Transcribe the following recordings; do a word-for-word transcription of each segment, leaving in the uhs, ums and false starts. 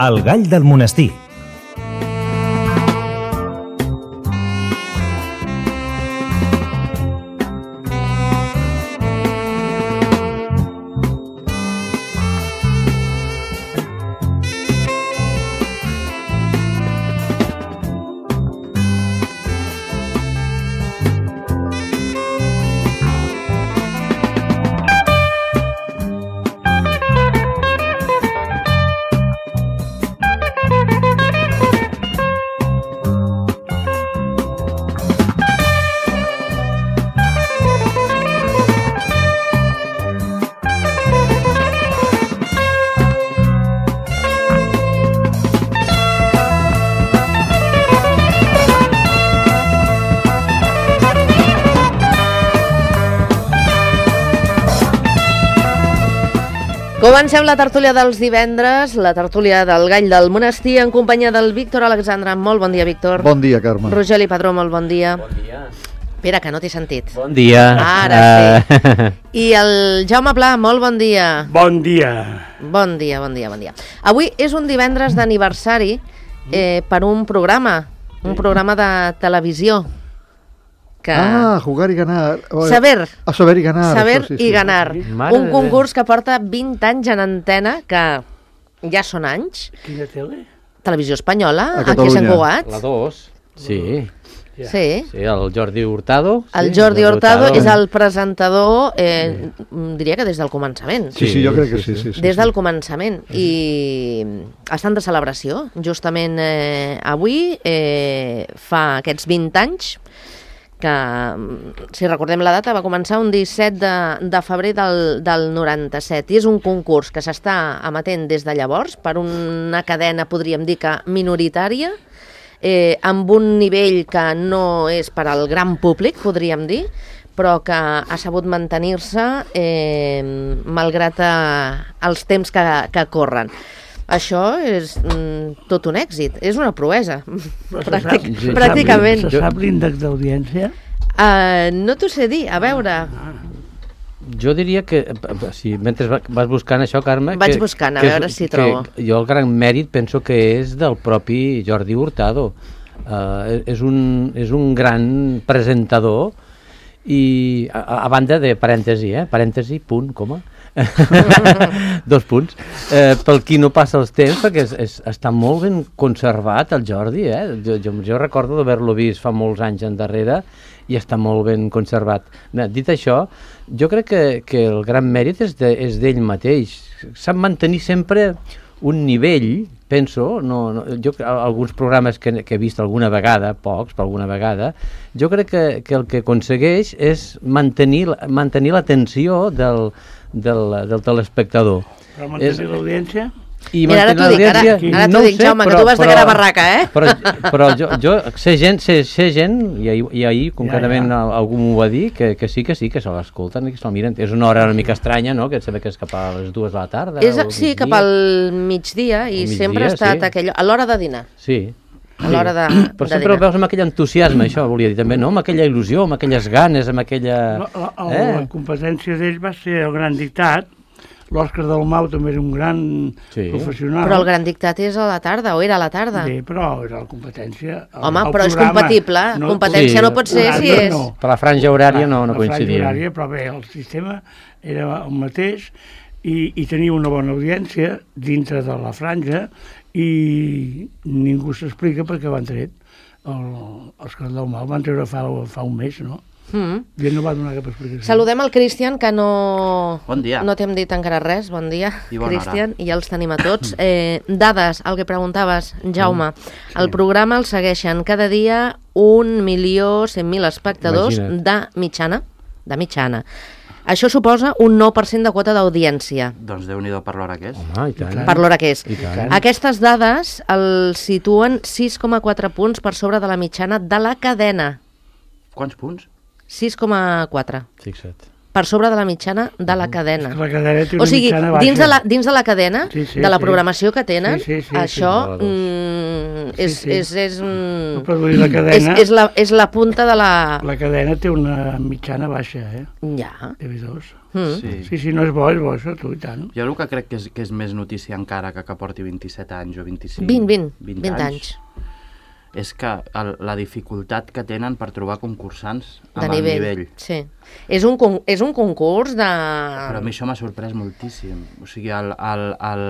El gall del monestir. Comencem la tertúlia dels divendres, la tertúlia del gall del monestir, en companyia del Víctor Alexandre. Molt bon dia, Víctor. Bon dia, Carme. Rogeli Padró, molt bon dia. Bon dia. Espera, que no t'he sentit. Bon dia. Ara sí. I el Jaume Pla, molt bon dia. Bon dia. Bon dia, bon dia, bon dia. Avui és un divendres d'aniversari eh, per un programa, un programa de televisió. Que... Ah, jugar i ganar. Saber. A saber i ganar. Saber això, sí, i sí. ganar. Mare un concurs que porta vint anys en antena, que ja són anys. Quina tele? Televisió Espanyola, A aquí a Sant Catalunya. Cugat. La dos. Sí. Ja. Sí. Sí, el Jordi Hurtado. El sí, Jordi Hurtado Hurtado. és el presentador, eh, diria que des del començament. Sí, sí, jo crec que sí. sí, sí Des sí. del començament. I estan de celebració. Justament eh, avui eh, fa aquests vint anys que, si recordem la data, va començar un disset de, de febrer del, del noranta-set, i és un concurs que s'està emetent des de llavors per una cadena, podríem dir que minoritària, eh, amb un nivell que no és per al gran públic, podríem dir, però que ha sabut mantenir-se eh, malgrat eh, els temps que, que corren. Això és mm, tot un èxit, és una proesa, Pràctic, Se sap- pràcticament. Se sap l'índex d'audiència? Uh, no t'ho sé dir, a veure, Jo diria que, si, mentre va- vas buscant això, Carme... Vaig que, buscant, a que és- veure si que trobo. Jo el gran mèrit penso que és del propi Jordi Hurtado. Uh, és, un, és un gran presentador i, a, a banda de parèntesi, eh? Parèntesi, punt, coma. Dos punts. Eh, pel qui no passa els temps, perquè és, és, està molt ben conservat el Jordi, eh? Jo, jo, jo recordo d'haver-lo vist fa molts anys endarrere i està molt ben conservat. Dit això, jo crec que, que el gran mèrit és de, és d'ell mateix. Sap mantenir sempre un nivell, penso, no, no, jo, alguns programes que, que he vist alguna vegada, pocs, però alguna vegada, jo crec que, que el que aconsegueix és mantenir, mantenir l'atenció del, del, del telespectador. Per mantenir És- l'audiència? I mira, ara t'ho dic, ara, l'audiència, ara t'ho no ho dic, sé, Jaume, que però- tu vas de però- cara a barraca, eh? Però, però jo, jo sé gent, sé, sé gent i ahir, i ahir concretament Ja, ja, ja. algú m'ho va dir, que, que sí, que sí, que se l'escolten i que se'l miren. És una hora una mica estranya, no?, que et sembla que és cap a les dues de la tarda. És, o al sí, migdia. cap al migdia, i Al migdia, sempre ha estat sí. aquell, a l'hora de dinar. Sí. A l'hora de, Però de sempre ho dinar. veus amb aquell entusiasme, això volia dir també, no? Amb aquella il·lusió, amb aquelles ganes, amb aquella... La, la, la, la competència d'ell va ser el Gran Dictat. L'Òscar Dalmau també era un gran Sí. professional. Però el Gran Dictat és a la tarda, o era a la tarda? Bé, però era la competència. El, Home, el però és programa compatible. Competència Sí. no pot ser si Horària és... no. Per la franja horària no, no La franja coincidien. horària, però bé, el sistema era el mateix i, i tenia una bona audiència dintre de la franja i ningú s'explica per què van tret el, els Cors del Mal. Van treure fa, fa un mes, no? Mm. I ell no va donar cap explicació. Saludem el Cristian, que no... Bon dia. No t'hem dit encara res. Bon dia, I bona Cristian, i ja els tenim a tots. Eh, dades, el que preguntaves, Jaume. El programa el segueixen cada dia un milió cent mil espectadors Imagina't. de mitjana. De mitjana. Això suposa un nou per cent de quota d'audiència, Doncs Déu-n'hi-do per l'hora que és. Home, i tant. per l'hora que és. I tant. Aquestes dades el situen sis coma quatre punts per sobre de la mitjana de la cadena. Quants punts? sis coma quatre. Fixa't. per sobre de la mitjana de la cadena. És que la cadena té una o sigui, mitjana baixa. dins de, la, dins de la cadena, sí, sí, de la sí. programació que tenen, sí, sí, sí, això sí. mm, és, Sí, sí. és, és, mm, No, però vull dir, la cadena, és, és, la, és la punta de la... la cadena té una mitjana baixa, eh? Ja. T V dos. Mm. Sí. Sí, sí, no és bo, és bo, això, tu, i tant. Jo el que crec que és, que és més notícia encara que que porti vint-i-set anys o vint-i-cinc... vint, vint, vint anys. És que el, la dificultat que tenen per trobar concursants De amb nivell. el nivell. Sí. És un, con- és un concurs de... Però a mi això m'ha sorprès moltíssim. O sigui, el, el, el...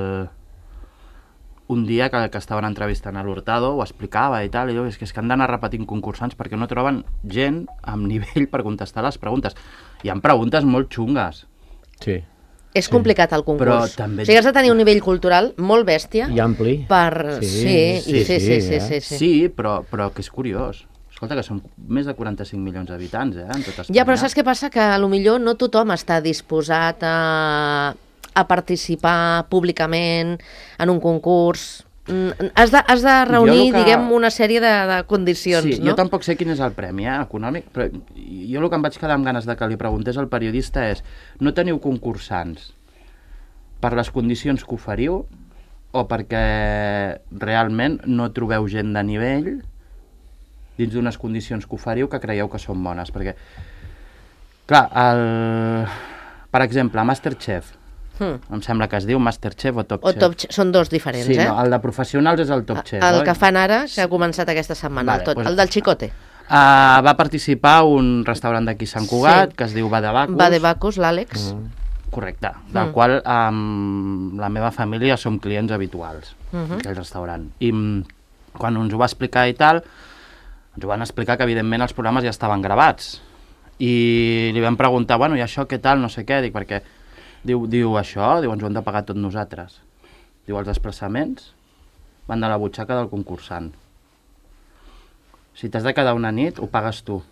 un dia que, que estaven entrevistant a l'Hurtado ho explicava i tal, i diu, és que, és que han d'anar repetint concursants perquè no troben gent amb nivell per contestar les preguntes. Hi ha preguntes molt xungues. Sí. És complicat el concurs. Però també- O sigui, has de tenir un nivell cultural molt bèstia I ampli. per... Sí, Sí, sí, sí, sí, sí, eh? sí, sí. Sí, però, però que és curiós. Escolta, que som més de quaranta-cinc milions d'habitants, eh, en tot Espanya. Ja, però saps què passa? Que a lo millor no tothom està disposat a, a participar públicament en un concurs. Mm, Has de, has de reunir, Jo lo que- diguem, una sèrie de, de condicions, Sí, no? jo tampoc sé quin és el premi eh, econòmic, però jo el que em vaig quedar amb ganes de que li preguntés al periodista és: no teniu concursants per les condicions que oferiu o perquè realment no trobeu gent de nivell dins d'unes condicions que oferiu que creieu que són bones? Perquè, clar, el... per exemple, Masterchef, Hmm. em sembla que es diu Masterchef o Top O Chef. top, Chef. Són dos diferents, Sí, eh? no, el de professionals és el Top Chef, el oi? que fan ara, que ha començat aquesta setmana, Vale, el, tot, pues- el del Chicote. Uh, va participar a un restaurant d'aquí a Sant Cugat, Sí. que es diu Badabacus. Va de Bacus, l'Àlex. Mm. Correcte, del Mm. qual amb la meva família som clients habituals, Mhm. d'aquell restaurant. I mm, quan ens ho va explicar i tal, ens ho van explicar que evidentment els programes ja estaven gravats. I li vam preguntar, bueno, i això què tal, no sé què, dic, perquè diu, diu això, diu, ens ho hem de pagar tot nosaltres. Diu, els desplaçaments van de la butxaca del concursant. Si t'has de quedar una nit, ho pagues tu.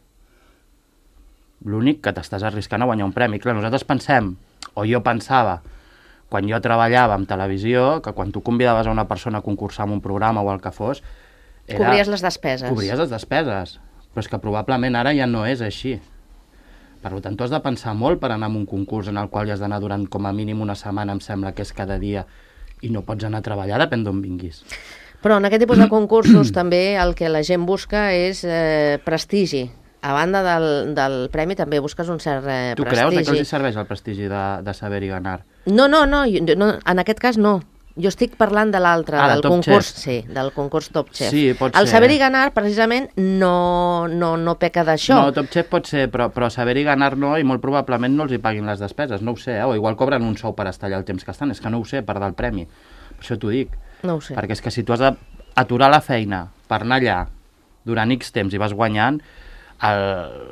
L'únic que t'estàs arriscant a guanyar un premi. Clar, nosaltres pensem, o jo pensava, quan jo treballava en televisió, que quan tu convidaves a una persona a concursar en un programa o el que fos... Era... Cobries les despeses. Cobries les despeses. Però és que probablement ara ja no és així. Per tant, tu has de pensar molt per anar a un concurs en el qual hi has d'anar durant com a mínim una setmana, em sembla que és cada dia, i no pots anar a treballar, depèn d'on vinguis. Però en aquest tipus de concursos també el que la gent busca és eh, prestigi. A banda del, del premi també busques un cert eh, Tu prestigi. creus de què els hi serveix el prestigi de, de saber i ganar? No, no, no, jo, no, en aquest cas no. Jo estic parlant de l'altre, Ah, del del Top concurs, Chef. sí, del concurs Top Chef. Sí, pot el ser. saber i ganar, precisament, no, no, no peca d'això. No, Top Chef pot ser, però, però saber i ganar no, i molt probablement no els hi paguin les despeses, no ho sé, eh? O igual cobren un sou per estar allà el temps que estan, és que no ho sé, per del premi. Per això t'ho dic. No ho sé. Perquè és que si tu has d'aturar la feina per anar allà durant X temps i vas guanyant, el...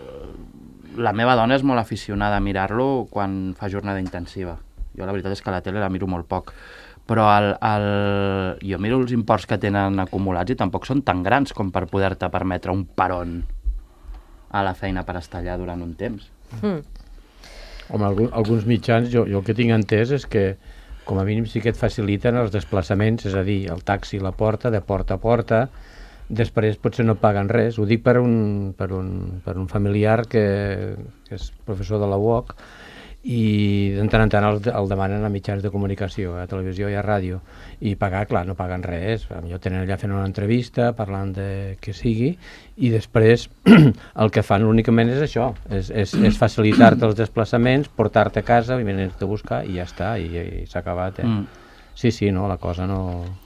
la meva dona és molt aficionada a mirar-lo quan fa jornada intensiva. Jo la veritat és que la tele la miro molt poc. Però el, el... jo miro els imports que tenen acumulats i tampoc són tan grans com per poder-te permetre un peron a la feina per estar allà durant un temps. Mm. Home, algun, alguns mitjans, jo, jo el que tinc entès és que com a mínim sí que et faciliten els desplaçaments, és a dir, el taxi la porta, de porta a porta, després potser no paguen res. Ho dic per un, per un, per un familiar que, que és professor de la U O C, i de tant en tant el, el demanen a mitjans de comunicació, a televisió i a ràdio, i pagar, clar, no paguen res, potser tenen allà fent una entrevista, parlant de què sigui, i després el que fan únicament és això, és, és, és facilitar-te els desplaçaments, portar-te a casa, i venir-te a buscar, i ja està, i, i s'ha acabat, eh? Mm. Sí, sí, no, la cosa no...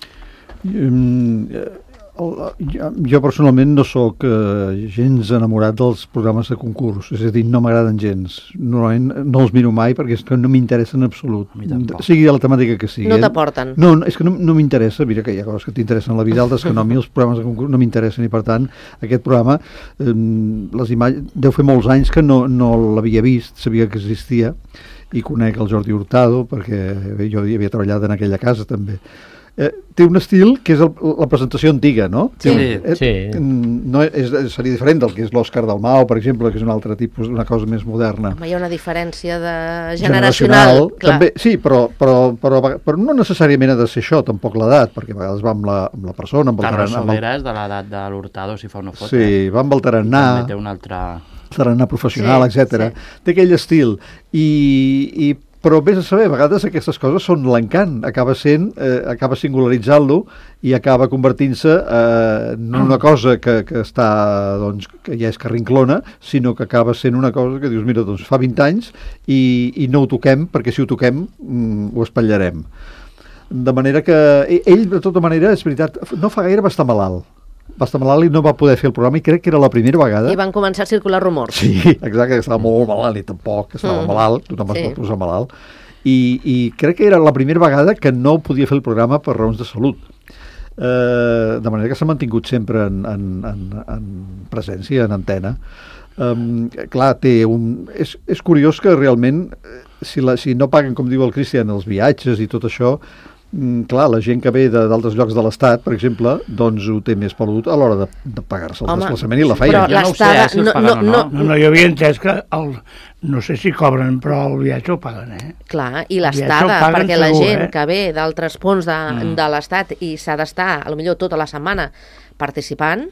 Mm, el, jo, jo personalment no sóc eh, gens enamorat dels programes de concurs, és a dir, no m'agraden gens. Normalment no els miro mai perquè és que no m'interessa en absolut. A mi tampoc. Sigui de la temàtica que sigui. No eh? t'aporten. No, no, és que no, no m'interessa, mira que hi ha coses que t'interessen a la vida, altres que no, a mi els programes de concurs no m'interessen i per tant aquest programa, eh, les imatges, deu fer molts anys que no, no l'havia vist, sabia que existia i conec el Jordi Hurtado perquè bé, jo hi havia treballat en aquella casa també. Eh, té un estil que és el, la presentació antiga, no? Sí. Té un, eh, Sí. No és, seria diferent del que és l'Òscar Dalmau, per exemple, que és un altre tipus, una cosa més moderna. Home, hi ha una diferència de generacional, clar. També, sí, però, però, però, però no necessàriament ha de ser això, tampoc l'edat, perquè a vegades va amb la, amb la persona, amb el Carlos tarannà. amb el- Sobera és de l'edat de l'Hurtado, si fa una foto. Sí, va amb el tarannà. També té un altre... tarannà professional, Sí, etcètera. sí. Té aquell estil. I, i però vés a saber, a vegades aquestes coses són l'encant, acaba sent, eh, acaba singularitzant-lo i acaba convertint-se eh, en una cosa que, que està, doncs, que ja és carrinclona, sinó que acaba sent una cosa que dius, mira, doncs fa vint anys i, i no ho toquem, perquè si ho toquem mm, ho espatllarem. De manera que ell, de tota manera, és veritat, no fa gaire va estar malalt. Va estar malalt i no va poder fer el programa i crec que era la primera vegada. I van començar a circular rumors. Sí, exacte, que estava molt malalt i tampoc, que estava mm. malalt, tothom es Sí. pot posar malalt. I, I crec que era la primera vegada que no podia fer el programa per raons de salut. Eh, de manera que s'ha mantingut sempre en, en, en, en presència, en antena. Um, clar, té un... És, és curiós que realment, si, la, si no paguen, com diu el Cristian, els viatges i tot això, mm, clar, la gent que ve de- d'altres llocs de l'Estat, per exemple, doncs ho té més pelut a l'hora de, de pagar-se el Home, desplaçament i la però feina. Jo no ho sé, l'estada... eh, si els no, paguen no, o no. no, No, no, jo havia entès que el, no sé si cobren, però el viatge ho paguen, eh? Clar, i viatge l'estada, ho paguen perquè la segur, gent eh? que ve d'altres punts de, Mm. de l'Estat i s'ha d'estar, a lo millor tota la setmana, participant,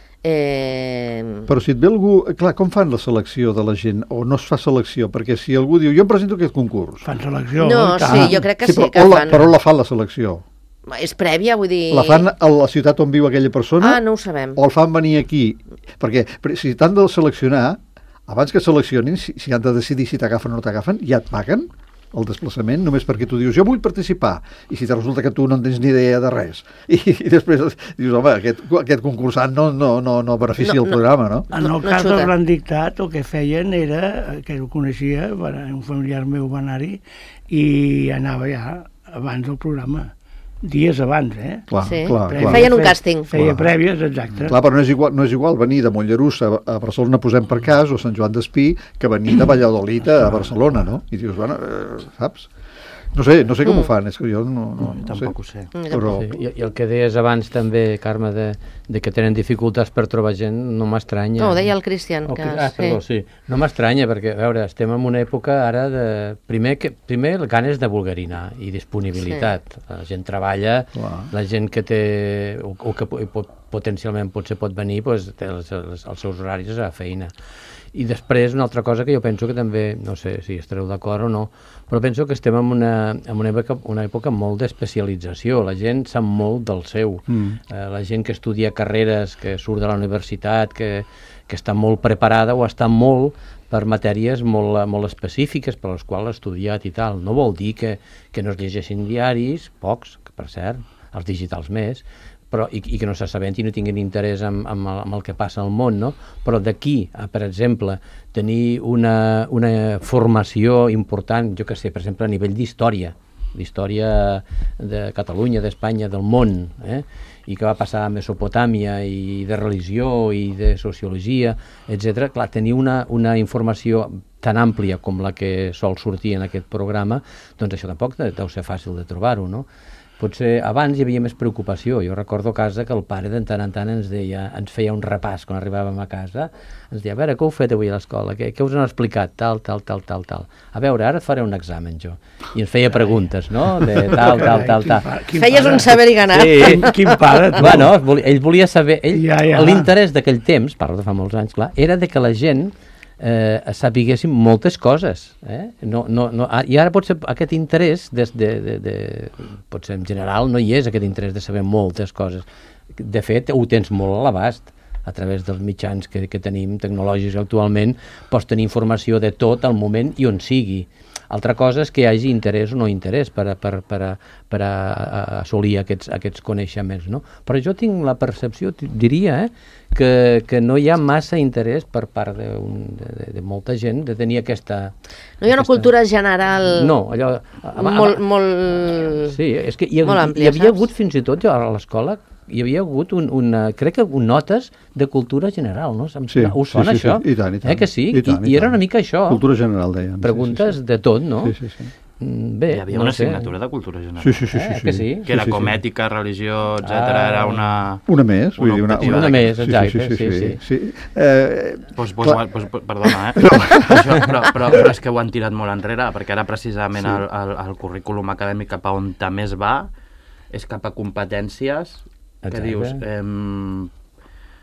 eh... Però si et ve algú... Clar, com fan la selecció de la gent? O no es fa selecció? Perquè si algú diu, jo em presento a aquest concurs. Fan selecció. No, i tant. sí, jo crec que sí, però, que on la, fan... però on la fan la selecció? És prèvia, vull dir... La fan a la ciutat on viu aquella persona? Ah, no ho sabem. O el fan venir aquí? Perquè però si t'han de seleccionar, abans que seleccionin, si, si han de decidir si t'agafen o no t'agafen, ja et paguen el desplaçament, només perquè tu dius jo vull participar, i si te resulta que tu no en tens ni idea de res, i, i després dius, home, aquest, aquest concursant no, no, no, no beneficia No, el no. programa, no? En el No- no cas xuta. del Gran Dictat, el que feien era, que ho coneixia, va- un familiar meu va anar-hi, i anava ja abans del programa, dies abans, eh? Clar, Sí. clar, Prèvies, clar. Feien un feia- càsting. Feia Clar. prèvies, exacte. Clar, però no és, igual, no és igual venir de Mollerussa a Barcelona, posem per cas, o Sant Joan d'Espí, que venir de Valladolid a Barcelona, no? I dius, bueno, eh, saps? No sé, no sé com Mm. ho fan, és que jo no, no, no Tampoc ho sé. sé. Però, Sí, i, I el que deies abans també, Carme, de, de que tenen dificultats per trobar gent, no m'estranya. No, ho deia el Cristian. Oh, Que, que, ah, perdó, sí. No m'estranya, perquè, a veure, estem en una època ara de... Primer, que, primer el ganes de vulgarinar i disponibilitat. Sí. La gent treballa, Clar. la gent que té... o, o que po- pot, potencialment potser pot venir, doncs, té els, els, els seus horaris a feina. I després, una altra cosa que jo penso que també, no sé si estareu d'acord o no, però penso que estem en una, en una, època, una època molt d'especialització. La gent sap molt del seu. Mm. Eh, la gent que estudia carreres, que surt de la universitat, que, que està molt preparada o està molt per matèries molt, molt específiques per les quals ha estudiat i tal. No vol dir que, que no es llegeixin diaris, pocs, que per cert, els digitals més, però, i, i que no s'assabentin i no tinguin interès en, en, el, en el que passa al món, no? Però d'aquí a, per exemple, tenir una, una formació important, jo que sé, per exemple, a nivell d'història, d'història de Catalunya, d'Espanya, del món, eh? I que va passar a Mesopotàmia, i de religió, i de sociologia, etcètera. Clar, tenir una, una informació tan àmplia com la que sol sortir en aquest programa, doncs això tampoc deu ser fàcil de trobar-ho, no? Potser abans hi havia més preocupació. Jo recordo a casa que el pare de tant en tant ens deia, ens feia un repàs quan arribàvem a casa, ens deia, a veure, què heu fet avui a l'escola? Què, què us han explicat? Tal, tal, tal, tal, tal. A veure, ara et faré un examen, jo. I ens feia preguntes, no? De tal, tal, tal, tal. Feies un saber i ganar. Quin, quin pare, tu. Bueno, volia, ell volia saber... Ell, Ja, ja. L'interès d'aquell temps, parlo de fa molts anys, clar, era de que la gent eh, sapiguessin moltes coses. Eh? No, no, no, I ara potser aquest interès, des de, de, de, potser en general, no hi és aquest interès de saber moltes coses. De fet, ho tens molt a l'abast a través dels mitjans que, que tenim tecnològics actualment, pots tenir informació de tot al moment i on sigui. Altra cosa és que hi hagi interès o no interès per a, per, per a, per a, a assolir aquests, aquests coneixements, no? Però jo tinc la percepció, diria, eh, que, que no hi ha massa interès per part de, un, de, de molta gent de tenir aquesta... No hi ha una aquesta... cultura general No, allò... molt, molt... Sí, és que hi, molt hi, àmplia, hi havia saps? hagut fins i tot jo a l'escola, hi havia hagut un, una, crec que un notes de cultura general, no? Em Sí, sona- Us sí, sona sí, sí. això? I tant, i tant. Eh que sí? I tant, I, i I era tant. una mica això. Cultura general, deien. Sí, Preguntes sí, sí. de tot, no? Sí, sí, sí. Mm, Bé, Hi havia no una sé. assignatura de cultura general. Sí, sí, sí, Eh, sí, sí. que sí? Que era Sí, sí, com sí. ètica, religió, etcètera. Ah. Era una... Una més, vull Una dir, una, optativa Una d'aquestes. més, sí, exacte, sí, sí, sí, sí, sí. Eh, Pues, pues, clar, pues, pues, perdona, eh? Això, però, però, però és que ho han tirat molt enrere, perquè ara precisament Sí. el, el, el currículum acadèmic cap a on més va és cap a competències que Exacte. dius... Eh,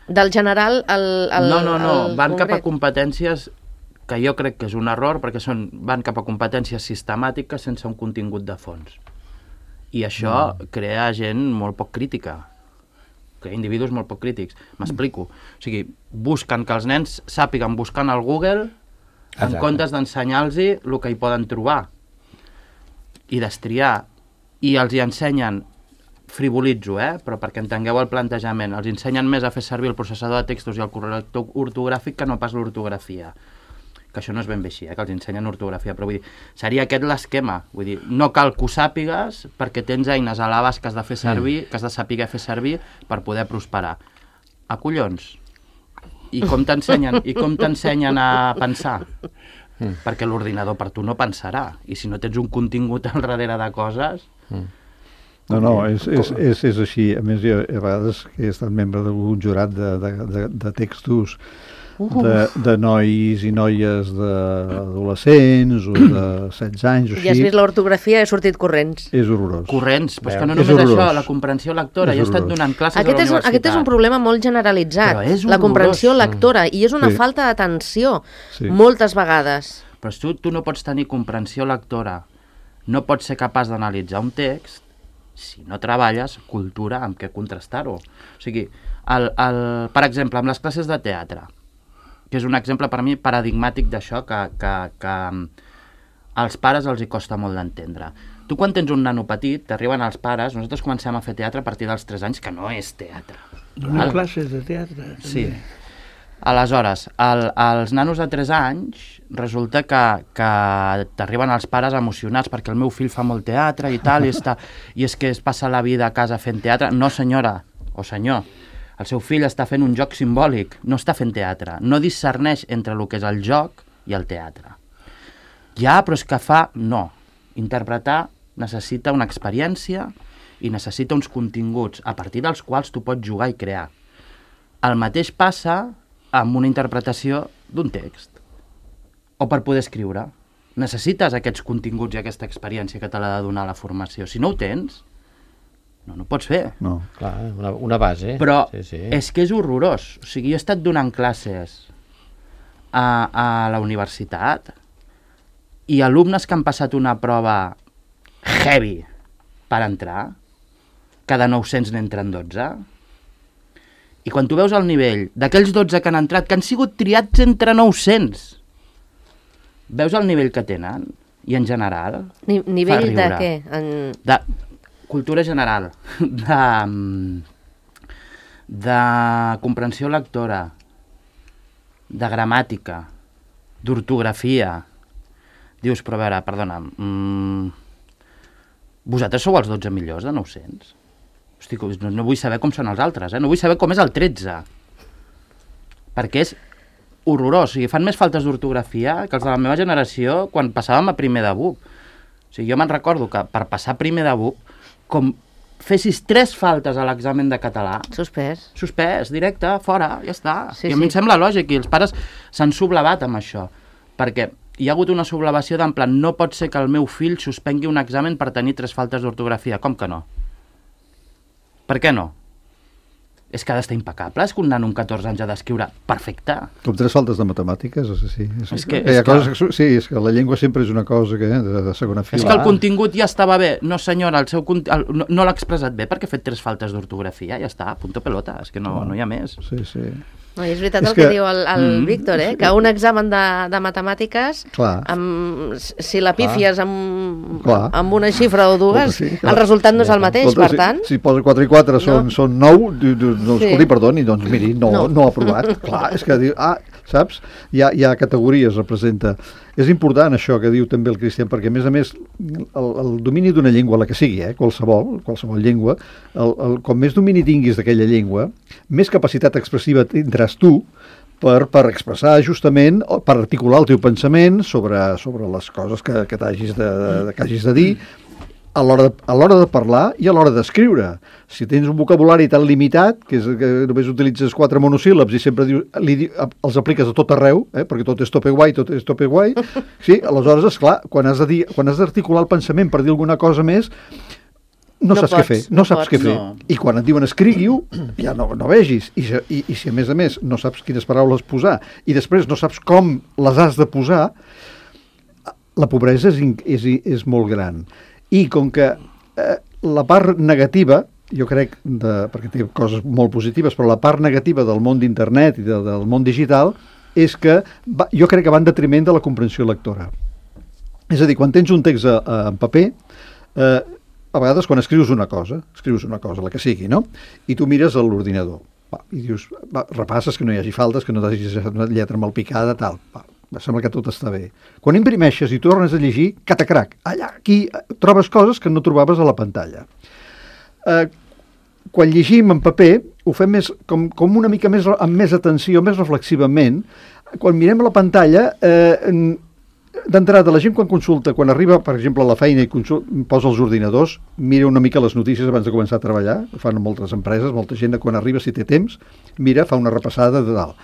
Del general al, al No, no, no, al van cap a concret. competències que jo crec que és un error perquè són, van cap a competències sistemàtiques sense un contingut de fons. I això mm. crea gent molt poc crítica, crea individus molt poc crítics. M'explico. O sigui, busquen que els nens sàpiguen buscant al Google en Exacte. comptes d'ensenyar-los el que hi poden trobar i destriar. I els hi ensenyen, frivolitzo, eh? Però perquè entengueu el plantejament, els ensenyen més a fer servir el processador de textos i el corrector ortogràfic que no pas l'ortografia. Que això no és ben bé així, eh? Que els ensenyen ortografia, però vull dir, seria aquest l'esquema. Vull dir, no cal que ho sàpigues perquè tens eines a l'abast que has de fer servir, que has de saber fer servir per poder prosperar. A collons! I com t'ensenyen i com t'ensenyen a pensar? Mm. Perquè l'ordinador per tu no pensarà. I si no tens un contingut al darrere de coses... Mm. No, no, és, és, és, és així. A més, jo a vegades que he estat membre d'algun jurat de, de, de, de textos de, de nois i noies d'adolescents o de setze anys o així. I has vist l'ortografia i he sortit corrents. És horrorós. Corrents, però és que no És només horrorós. això, la comprensió lectora. És Jo he estat horrorós. donant classes Aquest a la és, un, universitat. aquest és un problema molt generalitzat, Però és la horrorós. comprensió lectora, i és una Sí. falta d'atenció, Sí. moltes vegades. Però tu, tu no pots tenir comprensió lectora, no pots ser capaç d'analitzar un text si no treballes cultura amb què contrastar-ho. O sigui, el, el, per exemple, amb les classes de teatre, que és un exemple per mi paradigmàtic d'això que, que, que als pares els hi costa molt d'entendre. Tu quan tens un nano petit, t'arriben els pares, nosaltres comencem a fer teatre a partir dels tres anys, que no és teatre. Donar Val? classes de teatre. Sí. també. Aleshores, el, els nanos de tres anys resulta que, que t'arriben els pares emocionats perquè el meu fill fa molt teatre i tal, i, està, i és que es passa la vida a casa fent teatre. No, senyora o senyor, el seu fill està fent un joc simbòlic, no està fent teatre. No discerneix entre el que és el joc i el teatre. Ja, però és que fa... No. Interpretar necessita una experiència i necessita uns continguts a partir dels quals tu pots jugar i crear. El mateix passa amb una interpretació d'un text o per poder escriure. Necessites aquests continguts i aquesta experiència que te l'ha de donar la formació. Si no ho tens, no, no ho pots fer. No. Clar, una, una base. Però sí, sí. és que és horrorós. O sigui, jo he estat donant classes a, a la universitat i alumnes que han passat una prova heavy per entrar, que de nou-cents n'entren dotze, i quan tu veus el nivell d'aquells dotze que han entrat, que han sigut triats entre nou-cents, veus el nivell que tenen, i en general... Ni, nivell fa de riure. què? En... De cultura general, de, de comprensió lectora, de gramàtica, d'ortografia. Dius, però a veure, perdona, mmm, vosaltres sou els dotze millors de nou-cents? Hosti, no, no vull saber com són els altres, eh? No vull saber com és el tretze. Perquè és horrorós. O sigui, fan més faltes d'ortografia que els de la meva generació quan passàvem a primer de B U P. O sigui, jo me'n recordo que per passar primer de B U P, com fessis tres faltes a l'examen de català, Suspès. suspès, directe, fora, ja està. Sí, I a mi sí. em sembla lògic, i els pares s'han sublevat amb això, perquè hi ha hagut una sublevació d'en plan, no pot ser que el meu fill suspengui un examen per tenir tres faltes d'ortografia. Com que no? Per què no? És que ha d'estar impecable, és que un nano amb catorze anys ha d'escriure perfecte. Com tres faltes de matemàtiques, és, sí. És, És que- hi ha és que- coses que... Sí, és que la llengua sempre és una cosa que, eh, de, de segona fila. És que el contingut ja estava bé. No, senyora, el seu cont... el, no, no l'ha expressat bé perquè ha fet tres faltes d'ortografia. Ja està, punto pelota. És que no, no hi ha més. Sí, sí. No, i és veritat És el que, que- diu el, el Mm. Víctor, eh? Que un examen de, de matemàtiques, Clar. amb, si la pífies amb, Clar. amb una xifra o dues, Escolta, sí, clar. el resultat no és el mateix, Escolta, per tant... Si, si posa quatre i quatre són, No. són nou, diu, diu, no, Sí. escolti, perdoni, doncs miri, no, No. no. no ha aprovat. Clar, és que diu, ah, saps? Hi ha, hi ha categories, representa. És important això que diu també el Cristian, perquè a més a més el, el domini d'una llengua, la que sigui, eh, qualsevol, qualsevol llengua, el, el, com més domini tinguis d'aquella llengua, més capacitat expressiva tindràs tu per, per expressar justament, o per articular el teu pensament sobre, sobre les coses que, que t'hagis de, de, que hagis de dir, a l'hora de, a l'hora de parlar i a l'hora d'escriure. Si tens un vocabulari tan limitat, que, és, que només utilitzes quatre monosíl·labs i sempre dius, li, di- els apliques a tot arreu, eh, perquè tot és tope guai, tot és tope guai, sí, aleshores, esclar, quan has de dir, quan has d'articular el pensament per dir alguna cosa més, no, No saps pots, què fer, no no saps pots. què fer. No. I quan et diuen escrigui-ho, ja no, no vegis. I, si- i, I si a més a més no saps quines paraules posar i després no saps com les has de posar, la pobresa és, in- és, és molt gran. I com que eh, la part negativa, jo crec, de, perquè té coses molt positives, però la part negativa del món d'internet i de, del món digital és que va, jo crec que va en detriment de la comprensió lectora. És a dir, quan tens un text a, a, en paper, eh, a vegades quan escrius una cosa, escrius una cosa, la que sigui, no? I tu mires a l'ordinador, va, i dius, va, repasses que no hi hagi faltes, que no t'hagis deixat una lletra mal picada, tal, va, sembla que tot està bé. Quan imprimeixes i tornes a llegir, catacrac, allà, aquí, trobes coses que no trobaves a la pantalla. Eh, quan llegim en paper, ho fem més, com, com una mica més, amb més atenció, més reflexivament. Quan mirem a la pantalla, eh, d'entrada, la gent quan consulta, quan arriba, per exemple, a la feina i consulta, posa els ordinadors, mira una mica les notícies abans de començar a treballar, ho fan moltes empreses, molta gent quan arriba, si té temps, mira, fa una repassada de dalt.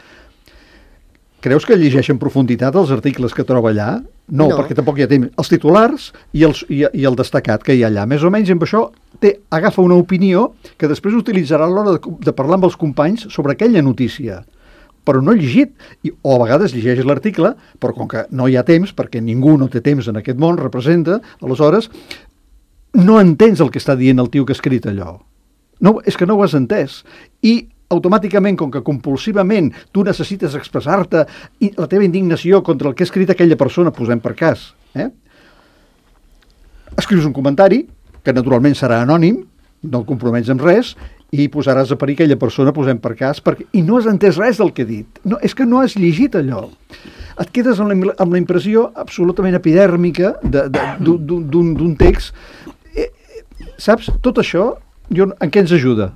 Creus que llegeix en profunditat els articles que troba allà? No, No. perquè tampoc hi ha temps. Els titulars i, els, i, i el destacat que hi ha allà. Més o menys amb això té, agafa una opinió que després utilitzarà a l'hora de, de parlar amb els companys sobre aquella notícia, però no llegit, I, o a vegades llegeix l'article, però com que no hi ha temps, perquè ningú no té temps en aquest món, representa, aleshores, no entens el que està dient el tio que ha escrit allò. No, és que no ho has entès. I automàticament, com que compulsivament tu necessites expressar-te i la teva indignació contra el que ha escrit aquella persona, posem per cas, eh? Escrius un comentari, que naturalment serà anònim, no el compromets amb res, i posaràs a parir aquella persona, posem per cas, perquè, i no has entès res del que he dit. No, és que no has llegit allò. Et quedes amb la, amb la impressió absolutament epidèrmica de- de- d'un d'un- d'un text. Eh, eh, saps? Tot això, jo, en què ens ajuda?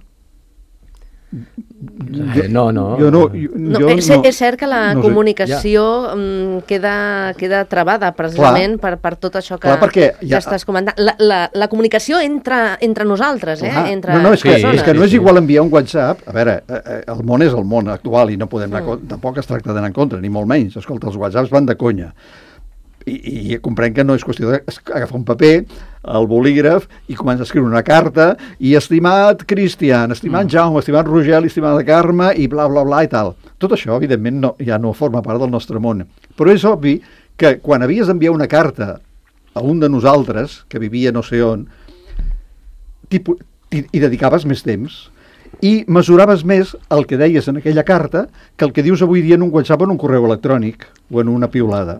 Eh, no, no. Jo no, jo, No, jo és, no, és cert que la no sé. comunicació mm, queda, queda travada precisament per, per tot això que, Clar, perquè que ja- estàs comentant. La, la, la comunicació entre, entre nosaltres, eh? Clar. entre no, no, és que, persones. és que no és Sí, sí. igual enviar un WhatsApp. A veure, eh, eh, el món és el món actual i no podem anar, Mm. con- tampoc es tracta d'anar en contra, ni molt menys. Escolta, els WhatsApps van de conya. I, i comprenc que no és qüestió d'agafar un paper, el bolígraf, i començar a escriure una carta, i estimat Cristian, estimat mm. Jaume, estimat Rogel, estimada Carme, i bla, bla, bla, i tal. Tot això, evidentment, no, ja no forma part del nostre món. Però és obvi que quan havies d'enviar una carta a un de nosaltres, que vivia no sé on, tipus, hi, hi dedicaves més temps i mesuraves més el que deies en aquella carta que el que dius avui dia en un WhatsApp o en un correu electrònic o en una piulada.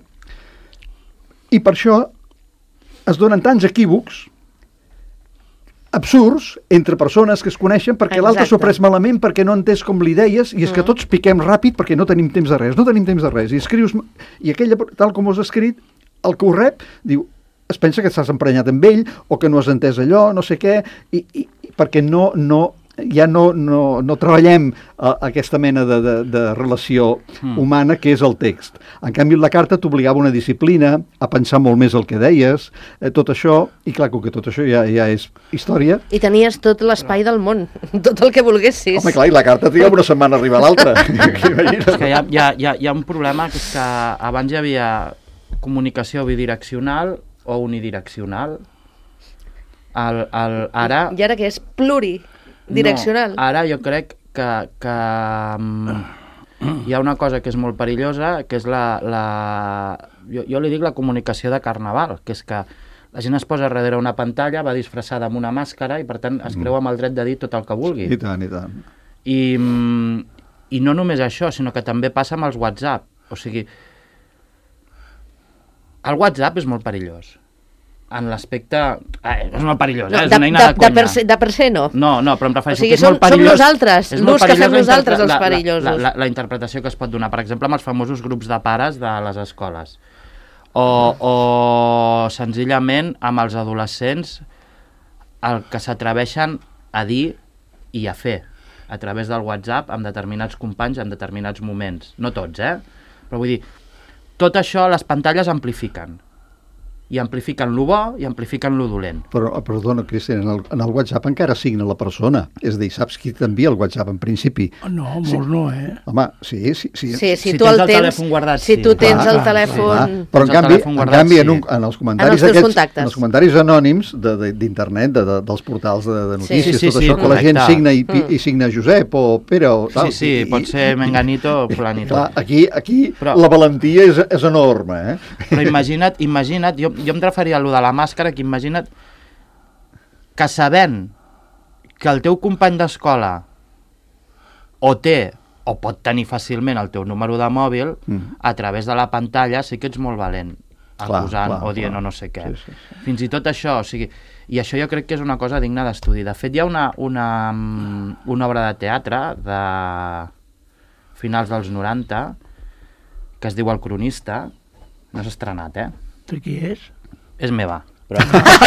I per això es donen tants equívocs absurds entre persones que es coneixen perquè l'altre s'ho ha pres malament perquè no ha entès com li deies i és que tots piquem ràpid perquè no tenim temps de res, no tenim temps de res. I escrius, i aquella, tal com ho has escrit, el que ho rep, diu, es pensa que t'has emprenyat amb ell o que no has entès allò, no sé què, i, i, i perquè no, no, ja no, no, no treballem a, aquesta mena de, de, de relació mm. humana que és el text. En canvi, la carta t'obligava una disciplina, a pensar molt més el que deies, eh, tot això, i clar, com que tot això ja, ja és història. I tenies tot l'espai del món, tot el que volguessis. Home, clar, i la carta triga una setmana a arribar a l'altra. És que hi ha, hi, ha, hi, ha, hi ha un problema, que és que abans hi havia comunicació bidireccional o unidireccional. El, el, ara... I ara que és pluridireccional. No, ara jo crec que, que um, hi ha una cosa que és molt perillosa, que és la... la jo, jo li dic la comunicació de carnaval, que és que la gent es posa darrere una pantalla, va disfressada amb una màscara i per tant es creu amb el dret de dir tot el que vulgui. I tant, i tant. I, i no només això, sinó que també passa amb els WhatsApp. O sigui, el WhatsApp és molt perillós. En l'aspecte... Eh, és molt perillós, No, eh? És de, una eina de, de de, conya. per se, de per se no. No, no, però em O refereixo sigui, que és som, molt perillós. som nosaltres, és molt l'ús que perillós fem la nosaltres, els interpre- la- perillosos. La, la, la interpretació que es pot donar, per exemple, amb els famosos grups de pares de les escoles. O, o senzillament amb els adolescents el que s'atreveixen a dir i a fer a través del WhatsApp amb determinats companys en determinats moments. No tots, eh? Però vull dir, tot això les pantalles amplifiquen. i amplifiquen lo bo i amplifiquen lo dolent. Però, perdona, Cristian, en el, en el WhatsApp encara signa la persona. És a dir, saps qui t'envia el WhatsApp en principi? Oh, no, molts sí. no, eh? Home, sí, sí. sí. Sí, si, Si tu tens el el tens, telèfon guardat, si sí. tu tens Clar, el clar, telèfon... clar. Però en Tens el canvi, telèfon en, guardat, canvi en, sí. un, en els comentaris En els teus aquests, contactes. en els comentaris anònims de- de- d'internet, de, de, dels portals de, de notícies, Sí, sí, tot sí, això, que la correcte. gent signa i, Mm. i signa Josep o Pere o tal. Sí, sí, i, pot ser menganito o fulanito. Clar, aquí, aquí Però- la valentia és, és enorme, eh? Però imagina't, imagina't, jo, jo em referia a allò de la màscara, que imagina't que sabent que el teu company d'escola o té o pot tenir fàcilment el teu número de mòbil, Mm. a través de la pantalla sí que ets molt valent, Clar, acusant clar, o dient clar. o no sé què. Sí, sí, sí. Fins i tot això, o sigui, i això jo crec que és una cosa digna d'estudi. De fet, hi ha una, una, una obra de teatre de finals dels noranta que es diu El cronista, no s'ha estrenat, eh? De qui és? És meva. Però...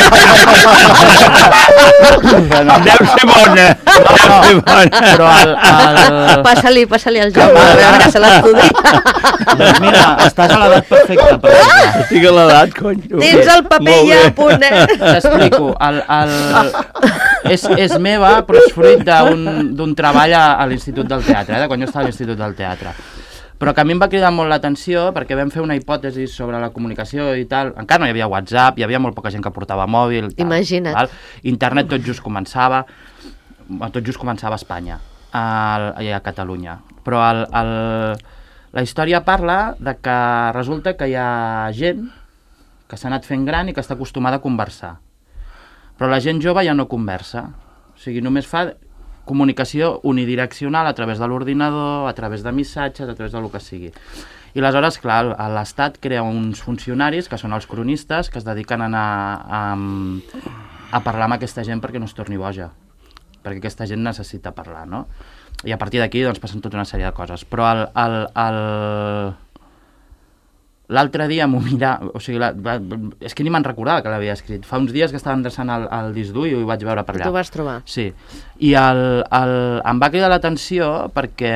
Deu ser bona! No, no, però el... el... Passa-li, passa-li al Jaume, a veure que se l'estudi. Doncs mira, estàs a l'edat perfecta per això. Estic a l'edat, cony. tu. Tens el paper Molt ja bé. a punt, eh? T'explico. El, el... És, és meva, però és fruit d'un d'un treball a, a l'Institut del Teatre, eh, de quan jo estava a l'Institut del Teatre. Però que a mi em va cridar molt l'atenció perquè vam fer una hipòtesi sobre la comunicació i tal. Encara no hi havia WhatsApp, hi havia molt poca gent que portava mòbil. Tal, Imagina't. Tal. Internet tot just començava, tot just començava a Espanya, a, a Catalunya. Però el, el, la història parla de que resulta que hi ha gent que s'ha anat fent gran i que està acostumada a conversar. Però la gent jove ja no conversa. O sigui, només fa comunicació unidireccional a través de l'ordinador, a través de missatges, a través del que sigui. I aleshores, clar, l'Estat crea uns funcionaris, que són els cronistes, que es dediquen a anar a, a parlar amb aquesta gent perquè no es torni boja. Perquè aquesta gent necessita parlar, no? I a partir d'aquí doncs, passen tota una sèrie de coses. Però el... el, el l'altre dia m'ho mira, o sigui, la, la, és que ni me'n recordava que l'havia escrit. Fa uns dies que estava endreçant el, el disc dur i ho vaig veure per allà. Tu vas trobar. Sí, i el, el, em va cridar l'atenció perquè,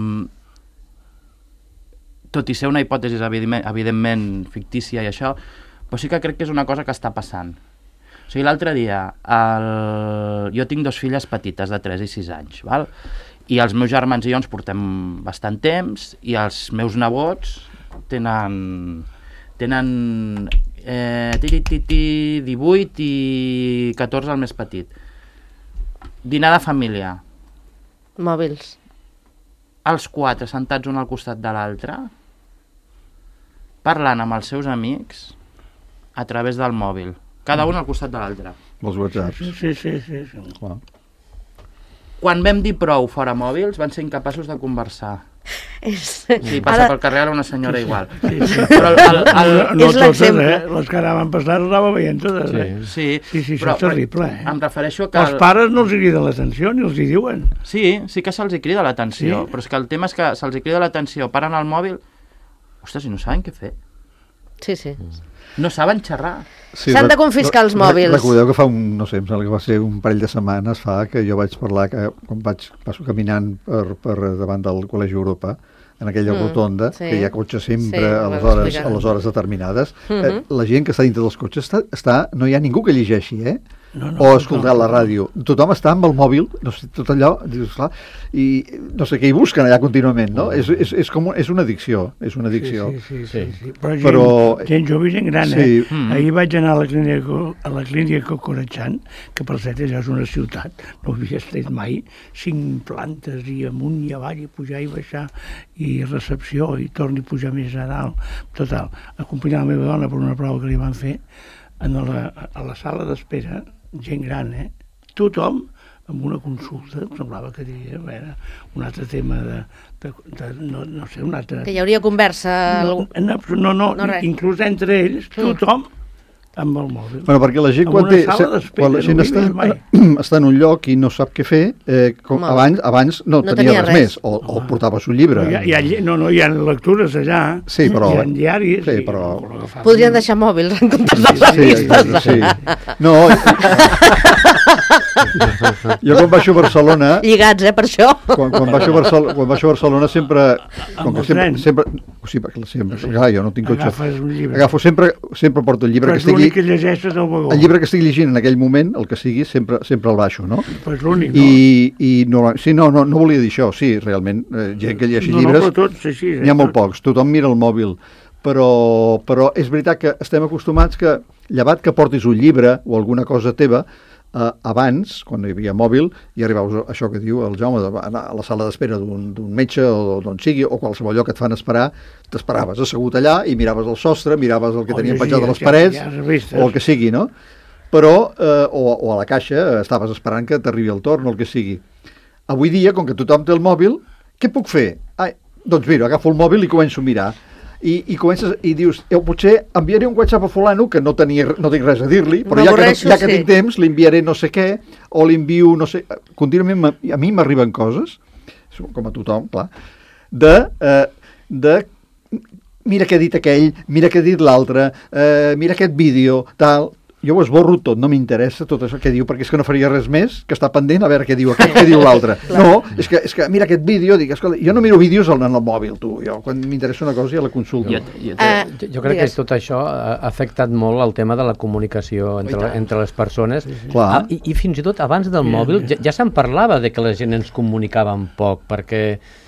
tot i ser una hipòtesi evidentment, evidentment fictícia i això, però sí que crec que és una cosa que està passant. O sigui, l'altre dia, el... jo tinc dos filles petites de tres i sis anys, val? I els meus germans i jo ens portem bastant temps, i els meus nebots tenen tenen eh, tirititi, divuit i catorze el més petit. Dinar de família. Mòbils. Els quatre sentats un al costat de l'altre, parlant amb els seus amics a través del mòbil. Cada un al costat de l'altre. Els whatsapps. Sí, sí, sí. sí, sí. Clar. Quan vam dir prou fora mòbils, van ser incapaços de conversar. És... Sí, passa Ara- pel carrer ara una senyora igual. Sí, sí. Però el, el, el, No, no És totes, l'exemple. eh? Les que anaven passant les anava veient totes, eh? sí, Sí, sí, això però, és terrible, eh? Em refereixo a que... Els pares no els hi criden l'atenció, ni els hi diuen. Sí, sí que se'ls hi crida l'atenció, Sí. però és que el tema és que se'ls hi crida l'atenció, paren el mòbil, ostres, i no saben què fer. Sí, sí. No saben xerrar. Sí, S'han de rec- confiscar els rec- mòbils. Recordeu que fa un, no sé, em sembla que va ser un parell de setmanes fa que jo vaig parlar, que quan vaig, passo caminant per, per davant del Col·legi Europa, en aquella Mm, rotonda, sí. que hi ha cotxes sempre Sí, a, ho les vas hores, explicar. a les hores determinades, Mhm. eh, la gent que està dintre dels cotxes està, està, no hi ha ningú que llegeixi, eh? No, no, o no, escoltar no, la no. ràdio. Tothom està amb el mòbil, no sé, tot allò, dius, clar, i no sé què hi busquen allà contínuament, no? És, és, és, com, és una addicció, és una addicció. Sí, sí, sí, sí, sí. Però, gent, Però- gent jove i gent gran, Sí. eh? Mm. Ahir vaig anar a la clínica, a la clínica Cocorachant, que per cert allò és una ciutat, no havia estat mai, cinc plantes i amunt i avall, i pujar i baixar, i recepció, i torni a pujar més a dalt. Total, acompanyar la meva dona per una prova que li van fer, en la, a la sala d'espera, gent gran, eh? Tothom amb una consulta, em semblava que diria, a veure, un altre tema de, de, de no, no sé, un altre... Que hi hauria conversa... No, en absolut, no, no, No, res. inclús entre ells, tothom amb el mòbil. Bueno, perquè la gent, En quan, una té, sala d'espera, quan la gent no ho he està, vist mai. està en un lloc i no sap què fer, eh, com, Home. abans, abans no, No tenia, tenia res, res. més, o, o portava el llibre. Hi ha, hi ha, lle- no, no, hi ha lectures allà, Sí, però- hi ha diaris... Sí, i- però- però agafaven- Podrien deixar mòbils en comptes de Sí, revistes. sí, sí. No, Jo quan baixo a Barcelona... Lligats, eh, per això. Quan, quan, baixo a Barcelona, quan baixo a Barcelona sempre... Com Amb que el sempre, tren. sempre, o sigui, perquè sempre, clar, jo no tinc cotxe. Agafes un llibre. Agafo sempre, sempre porto el llibre Però que és l'únic estigui... que llegeixes al vagó. El llibre que estigui llegint en aquell moment, el que sigui, sempre, sempre el baixo, no? Però és l'únic, no? I, i no, sí, no, no, no volia dir això, sí, realment, eh, gent que llegeixi no, llibres, no, però tots així, eh, n'hi ha molt tots. pocs, tothom mira el mòbil, però, però és veritat que estem acostumats que, llevat que portis un llibre o alguna cosa teva, eh, abans, quan hi havia mòbil, i arribaves a això que diu el Jaume, anar a la sala d'espera d'un metge o d'on sigui, o qualsevol lloc que et fan esperar, t'esperaves assegut allà i miraves el sostre, miraves el que O tenien llegies, penjat a les ja- parets, ja revistes. o el que sigui, no? Però, eh, o, o a la caixa, eh, estaves esperant que t'arribi el torn o el que sigui. Avui dia, com que tothom té el mòbil, què puc fer? Ai, doncs mira, agafo el mòbil i començo a mirar. I, i comences i dius, eh, potser enviaré un WhatsApp a fulano que no, tenia, no tinc res a dir-li, però ja que, no, ja que sí. tinc temps li enviaré no sé què, o li envio no sé... Contínuament ma- a mi m'arriben coses, com a tothom, clar, de, eh, de mira què ha dit aquell, mira què ha dit l'altre, eh, mira aquest vídeo, tal... Jo ho esborro tot, no m'interessa tot això que diu, perquè és que no faria res més que estar pendent a veure què diu aquest, què diu l'altre. No, és que, és que mira aquest vídeo, dic, escolta, jo no miro vídeos en el mòbil, tu, jo quan m'interessa una cosa ja la consulto. Jo, jo, Eh, Jo, jo crec digues. que tot això ha afectat molt el tema de la comunicació entre, I tant. entre les persones. Clar. Ah, i, I fins i tot abans del mòbil ja, ja se'n parlava de que la gent ens comunicàvem poc, perquè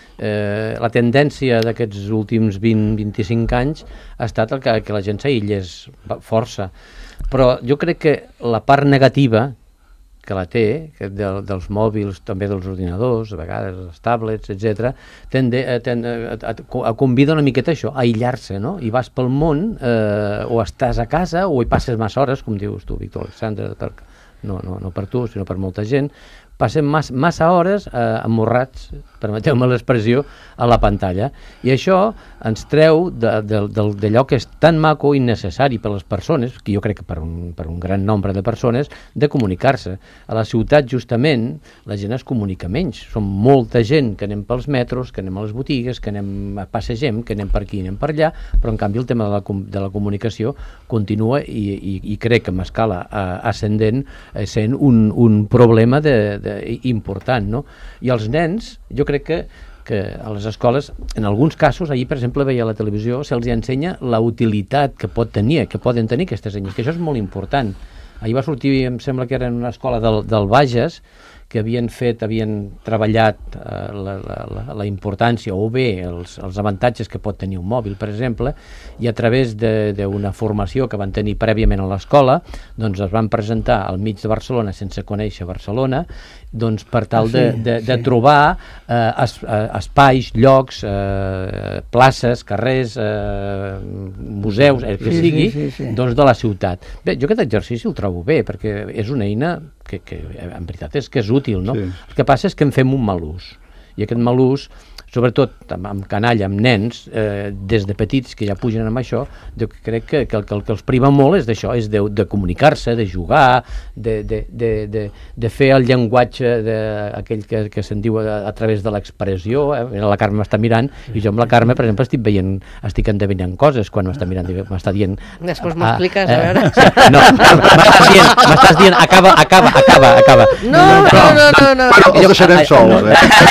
eh, la tendència d'aquests últims vint a vint-i-cinc anys ha estat el que, que la gent s'aïllés força. Però jo crec que la part negativa que la té, que de, dels mòbils, també dels ordinadors, a vegades les tablets, etcètera, tende, a, tende, a, a, a convida una miqueta això, a aïllar-se, no? I vas pel món, eh, o estàs a casa, o hi passes massa hores, com dius tu, Víctor Alexandre, per, no, no, no per tu, sinó per molta gent, passem massa, massa hores eh, amorrats, permeteu-me l'expressió, a la pantalla. I això ens treu d'allò que és tan maco i necessari per a les persones, que jo crec que per un, per un gran nombre de persones, de comunicar-se. A la ciutat, justament, la gent es comunica menys. Som molta gent que anem pels metros, que anem a les botigues, que anem a passegem, que anem per aquí, anem per allà, però en canvi el tema de la, de la comunicació continua i, i, i crec que amb escala eh, ascendent eh, sent un, un problema de, de, important, no? I els nens, jo crec que que a les escoles, en alguns casos, ahir per exemple veia a la televisió, se'ls ensenya la utilitat que pot tenir, que poden tenir aquestes eines, que això és molt important. Ahir va sortir, em sembla que era en una escola del, del Bages, que havien fet, havien treballat eh, la, la, la importància o bé els, els avantatges que pot tenir un mòbil, per exemple, i a través d'una formació que van tenir prèviament a l'escola, doncs es van presentar al mig de Barcelona sense conèixer Barcelona, doncs per tal de, de, de trobar eh, es, eh, espais, llocs, eh, places, carrers, eh, museus, el que Sí, sigui, sí, sí, sí. doncs de la ciutat. Bé, jo aquest exercici el trobo bé, perquè és una eina que, que en veritat és que és útil, no? Sí. El que passa és que en fem un mal ús, i aquest mal ús, sobretot amb, amb canalla, amb nens, eh, des de petits que ja pugen amb això, jo crec que, que, el, que el que els priva molt és d'això, és de, de comunicar-se, de jugar, de, de, de, de, de fer el llenguatge de, aquell que, que se'n diu a, a través de l'expressió. Eh? La Carme m'està mirant, i jo amb la Carme, per exemple, estic veient, estic endevinant coses quan m'està mirant, m'està dient... Després m'expliques, a veure. Eh, no, m'estàs dient, m'estàs dient, acaba, acaba, acaba, acaba. No, no, no, no, no. Bueno, els deixarem sols,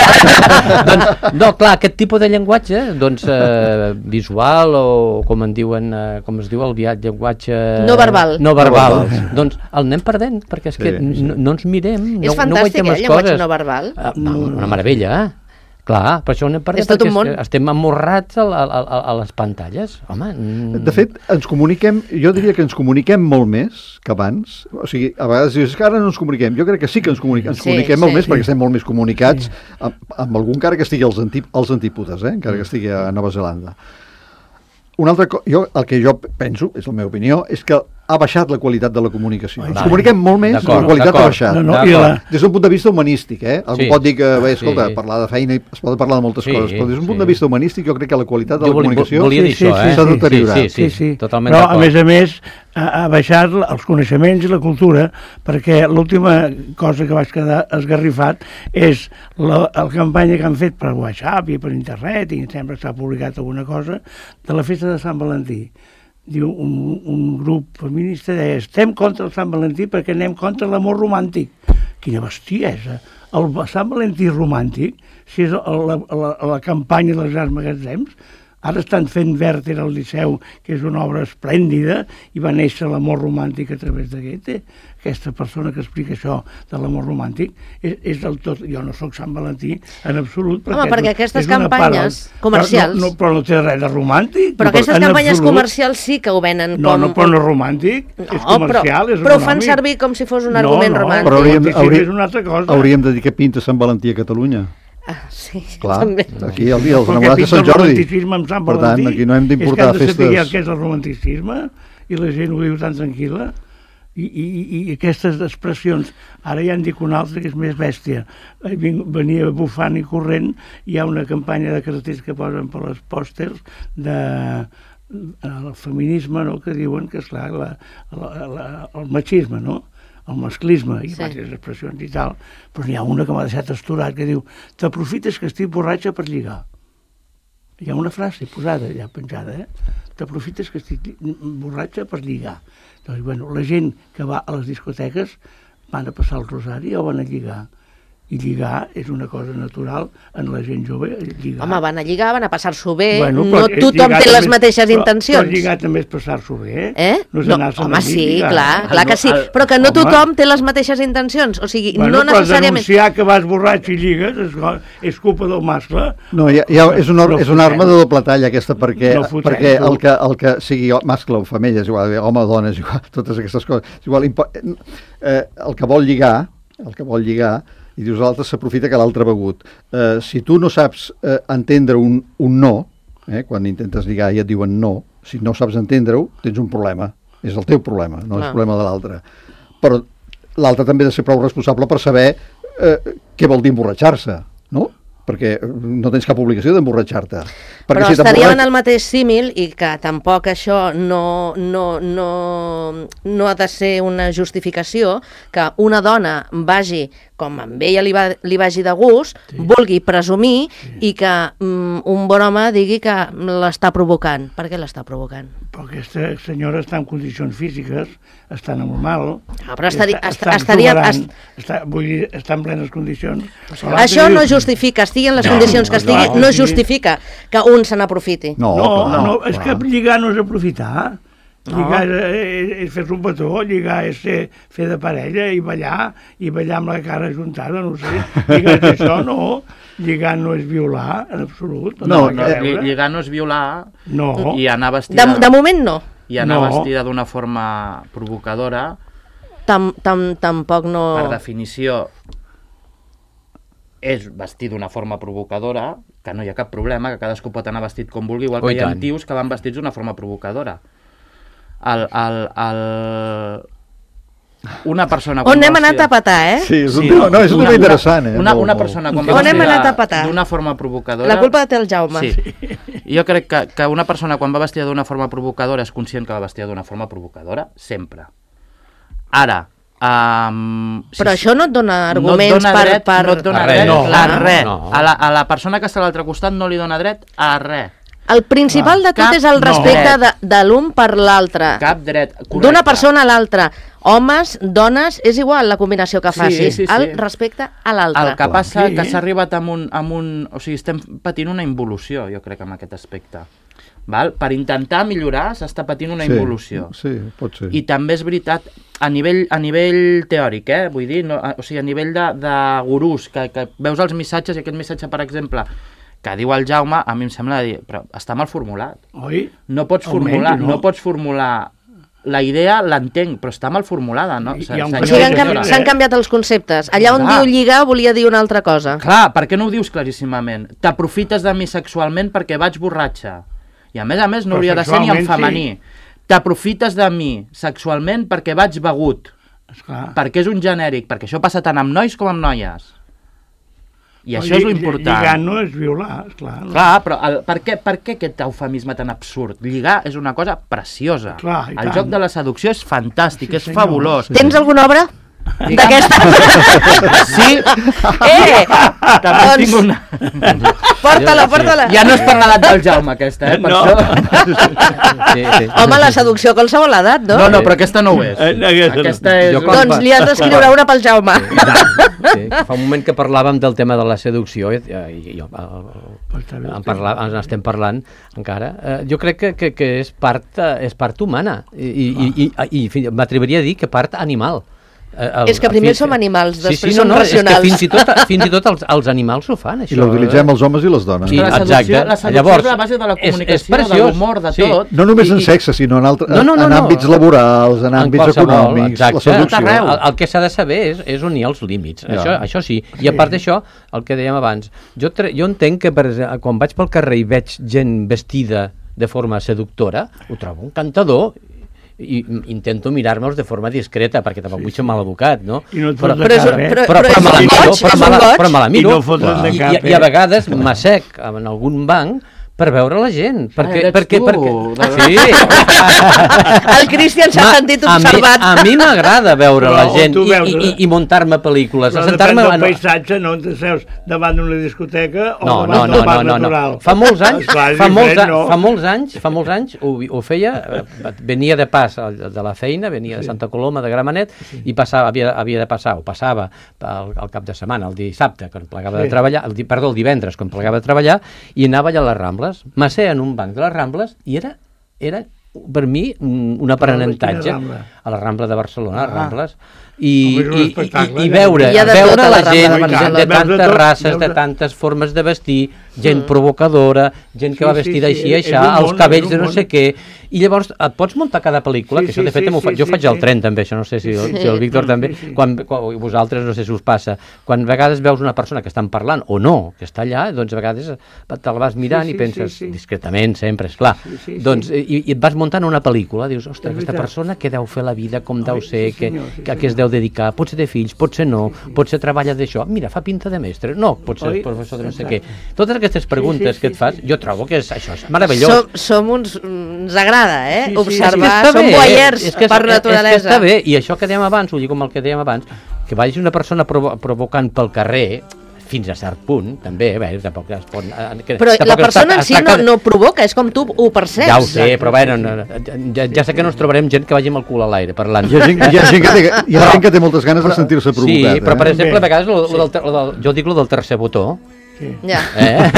eh? doncs, no, clar, aquest tipus de llenguatge, doncs, eh, visual o com en diuen, eh, com es diu el viat, llenguatge... No verbal. No verbal. No verbal. Doncs el anem perdent, perquè és Sí, que sí. no, no ens mirem, És no, no fantàstic, guaitem eh, les el llenguatge coses. no verbal. Ah, una meravella, eh? Clar, per això ho anem perdent, És tot un perquè món. que estem amorrats a, a, a, a les pantalles. Home, mm, De fet, ens comuniquem, jo diria que ens comuniquem molt més que abans. O sigui, a vegades dius que ara no ens comuniquem. Jo crec que sí que ens comuniquem, ens Sí, comuniquem sí. molt més perquè estem molt més comunicats amb, amb algun encara que estigui als, antí, als antípodes, eh? Encara que estigui a Nova Zelanda. Una altra cosa, jo, el que jo penso, és la meva opinió, és que ha baixat la qualitat de la comunicació. Ens Vale. comuniquem molt més, D'acord, la qualitat ha d'acord. baixat. No, no, i la, Des d'un punt de vista humanístic, eh? Algú Sí. pot dir que, bé, escolta, Sí. parlar de feina, es pot parlar de moltes Sí, coses, però des d'un punt sí. de vista humanístic jo crec que la qualitat de jo la volia, comunicació volia dir Sí, sí, això, eh? sí, s'ha deteriorat. Sí, sí, sí, totalment Però, a d'acord. més a més, ha, ha baixat els coneixements i la cultura, perquè l'última cosa que vaig quedar esgarrifat és la, la campanya que han fet per WhatsApp i per internet, i sempre s'ha publicat alguna cosa, de la festa de Sant Valentí. Diu, un, un grup feminista deia, estem contra el Sant Valentí perquè anem contra l'amor romàntic. quina bestiesa. El Sant Valentí romàntic, si és la, la, la campanya dels grans magatzems, ara estan fent Werther al Liceu, que és una obra esplèndida, i va néixer l'amor romàntic a través de Goethe. Aquesta persona que explica això de l'amor romàntic és, és del tot... Jo no sóc Sant Valentí en absolut. Perquè Home, perquè aquestes campanyes part, comercials... Però no, no, però no té res de romàntic. Però aquestes campanyes absolut, comercials sí que ho venen com... No, no, però no és romàntic, no, és comercial, però, és però econòmic. ho fan servir com si fos un argument no, no, romàntic. Però hauríem, hauríem, és una altra cosa. hauríem de dir que pinta Sant Valentí a Catalunya. Ah, sí, clar, també. aquí el dia dels Perquè enamorats de pinta Sant el Jordi. romanticisme amb Sant Per Valentí. tant, aquí no hem d'importar festes. És que han de saber festes... què és el romanticisme i la gent ho diu tan tranquil·la. I, i, i aquestes expressions, ara ja en dic una altra que és més bèstia. Venia bufant i corrent, hi ha una campanya de cartells que posen per les pòsters de el feminisme, no?, que diuen que, esclar, la, la, la, el machisme, no?, el masclisme i sí. altres expressions i tal, però n'hi ha una que m'ha deixat astorat que diu: t'aprofites que estic borratxa per lligar. Hi ha una frase posada allà penjada, eh? T'aprofites que estic borratxa per lligar. Doncs, bueno, la gent que va a les discoteques van a passar el rosari o van a lligar. I lligar és una cosa natural en la gent jove. Lligar. Home, van a lligar, van a passar-s'ho bé, bueno, no tothom té les mateixes però, intencions. Però lligar també és passar-s'ho bé. Eh? No és no, home, sí, lligar. clar, clar El, que sí, el, però que no home, tothom té les mateixes intencions, o sigui, bueno, no necessàriament... Però denunciar que vas borratx i lligues és, és culpa del mascle. No, ja, ja és, una, no és una arma de doble talla aquesta, perquè, no fotem, perquè el, que, el que sigui mascle o femella és igual, home o dona és igual, totes aquestes coses. És igual, eh, el que vol lligar, el que vol lligar, i dius l'altre s'aprofita que l'altre ha begut. Eh, si tu no saps eh, entendre un, un no, eh, quan intentes lligar i et diuen no, si no saps entendre-ho, tens un problema. És el teu problema, no és el problema de l'altre. Però l'altre també ha de ser prou responsable per saber eh, què vol dir emborratxar-se, no? Perquè no tens cap obligació d'emborratxar-te. Però si estaríem en el mateix símil i que tampoc això no, no, no, no ha de ser una justificació que una dona vagi, com amb ella li, va, li vagi de gust, sí. vulgui presumir sí. i que um, un bon home digui que l'està provocant. Per què l'està provocant? Però aquesta senyora està en condicions físiques, està normal, ah, però estaria, està, està, estaria, est... està, vull dir, està en plenes condicions. Això no justifica, estigui en les no, condicions que estigui, no, no justifica que un se n'aprofiti. No, no, no, no, és que lligar no és aprofitar. Lligar no. és, és fer-se un petó, lligar és fer, fer de parella i ballar, i ballar amb la cara ajuntada, no sé. Lligar és això, no. Lligar no és violar, en absolut. No, no, no lligar no és violar no. i anar vestida... De, de moment no. I anar no. vestida d'una forma provocadora... Tam, tam, tampoc no... Per definició, és vestir d'una forma provocadora, que no hi ha cap problema, que cadascú pot anar vestit com vulgui, igual que oh, hi ha tios que van vestits d'una forma provocadora. El, el, el... Una persona... On hem anat a petar, eh? Sí, és un, sí, no, no, és un tema interessant, eh? Una, una persona quan va vestida d'una forma provocadora... La culpa té el Jaume. Sí. Jo crec que, que una persona quan va vestida d'una forma provocadora és conscient que va vestida d'una forma provocadora, sempre. Ara, Um, si però això no et dona arguments no et dona per, dret, per... no et dona a dret, res, no, a res. no. A, la, a la persona que està a l'altre costat no li dona dret a res. El principal de tot és el respecte no. de, de l'un per l'altre. Cap dret, correcte. D'una persona a l'altra. Homes, dones, és igual la combinació que facis. Sí, sí, sí. El respecte a l'altre. El que passa és sí. que s'ha arribat amb un, amb un... O sigui, estem patint una involució, jo crec, en aquest aspecte. Val? Per intentar millorar s'està patint una sí, involució. Sí, pot ser. I també és veritat, a nivell, a nivell teòric, eh? Vull dir, no, o sigui, a nivell de, de gurús, que, que veus els missatges, i aquest missatge, per exemple, que diu el Jaume, a mi em sembla de dir, però està mal formulat. Oi? No pots formular, no. no pots formular la idea, l'entenc, però està mal formulada, no? I, o sigui, s'han canvi, canviat els conceptes. Allà on Clar. diu lligar volia dir una altra cosa. Clar, per què no ho dius claríssimament? T'aprofites de mi sexualment perquè vaig borratxa. I a més a més no hauria de ser ni en femení. Sí. T'aprofites de mi sexualment perquè vaig begut. Esclar. Perquè és un genèric, perquè això passa tant amb nois com amb noies. I o això és l'important. Lligar no és violar, esclar. No? Clar, però el, per, què, per què aquest eufemisme tan absurd? Lligar és una cosa preciosa. Clar, el joc de la seducció és fantàstic, sí, és senyor, fabulós. Sí. Tens alguna obra? D'aquesta? Sí, Eh! també Doncs- tinc una... Porta-la, porta-la. Ja no és per l'edat del Jaume, aquesta, eh? Per No. això... Sí, sí. Home, la seducció a qualsevol edat, no? No, no, però aquesta no ho és. Eh, no, aquesta no. Aquesta és... Jo quan- Doncs li has d'escriure una pel Jaume. Sí, fa un moment que parlàvem del tema de la seducció i, i, i jo, Està bé, en, parla, en estem parlant encara. Eh, jo crec que, que, que és, part, eh, és part humana i, i, i, i, i m'atreviria a dir que part animal. Eh, el, És que primer fi- som animals, després sí, sí, som no, no, racionals. És que fins i tot, fins i tot els, els animals ho fan, això. I l'utilitzem els homes i les dones. Sí, la seducció, exacte. la seducció Llavors, és la base de la és- és comunicació, preciós, de l'humor, de sí. tot. No només en I- sexe, sinó en, altre, No, no, no, en no. àmbits laborals, en àmbits qualsevol, econòmics, exacte. la seducció. Tot arreu. El, el que s'ha de saber és, és unir els límits, Ja. això, això sí. I a part d'això, el que dèiem abans, jo, tre- jo entenc que per, exemple, quan vaig pel carrer i veig gent vestida de forma seductora, ho trobo encantador i intento mirar-me'ls de forma discreta perquè tampoc vull ser mal educat, no? I no et però, fots de Però és un- cap, eh? però- però, però, me la és un miro, goig, però, és me un la, goig. però me la miro I no fotre't de I, cap, i, i a eh? vegades m'assec en algun banc per veure la gent perquè, ets perquè, tu, perquè, de- sí. El Cristian s'ha Ma- sentit a mi- observat. A mi m'agrada veure Però la gent tu i, veus- i, i, i muntar-me pel·lícules. Però a depèn sentar-me... del en- paisatge, no te seus davant d'una discoteca o No, no, davant no, del parc no, no, natural. no. Fa molts anys, Esclar, és fa molts, diferent, a- no? fa molts anys, fa molts anys ho, ho feia, eh, venia de pas al- de la feina, venia de Santa Coloma, de Gramenet, i passava, havia, havia de passar, o passava al, al cap de setmana, el dissabte, quan plegava Sí. de treballar, el, di- perdó, el divendres, quan plegava de treballar, i anava allà a les Rambles, m'asseia en un banc de les Rambles, i era, era per mi un, un aprenentatge. quina Rambla? A la Rambla de Barcelona, a les Ah. Rambles, i, Home, és un i, i, espectacle, i ja. veure, Hi ha de veure tot a la la Rambla gent de de, Barcelona. de Veus de tantes tot, races, veus de de- tantes formes de vestir, gent provocadora, gent que Sí, va sí, vestida sí, així, és això, un els món, cabells és de un no món. sé què, i llavors et pots muntar cada pel·lícula, Sí, que això sí, de fet sí, m'ho fa, sí, jo sí, faig al sí. tren també, això no sé si, el- Sí. si el Víctor Sí, també, sí. quan, quan vosaltres no sé si us passa, quan a vegades veus una persona que estan parlant o no, que està allà, doncs a vegades te la vas mirant Sí, i sí, penses, sí, sí. discretament sempre, esclar, Sí, sí, doncs sí. i, i et vas muntant una pel·lícula, dius, ostres, És aquesta veritat. persona què deu fer la vida, com deu sí, ser, que, senyor, sí, que, a què es deu dedicar, potser té fills, potser no, potser treballa d'això, mira, fa pinta de mestre, no, potser Oi? és professor de no sé Exacte. què. Totes aquestes preguntes sí, que et sí, fas, sí. jo trobo que és, això és meravellós. Som, som uns... Ens agrada, eh? Sí, sí, Observar. està Som bé, voyeurs és que, per és- naturalesa. És que està bé, i això que dèiem abans, ho lligo amb el que dèiem abans, que vagi una persona provo provocant pel carrer, fins a cert punt, també, bé, tampoc es pot... eh, que- Però tampoc la es persona tracta- en es si no, tracta de- no provoca, és com tu ho perceps. Ja ho sé, però bé, no, no, ja, ja sé que no ens trobarem gent que vagi amb el cul a l'aire parlant. Hi ha gent, hi ha gent, que, té, hi ha gent que té moltes ganes de sentir-se provocat. Sí, però per eh? exemple, a Bé. vegades lo, lo del, ter- lo del, jo dic lo del tercer botó. Sí. Ja. Eh?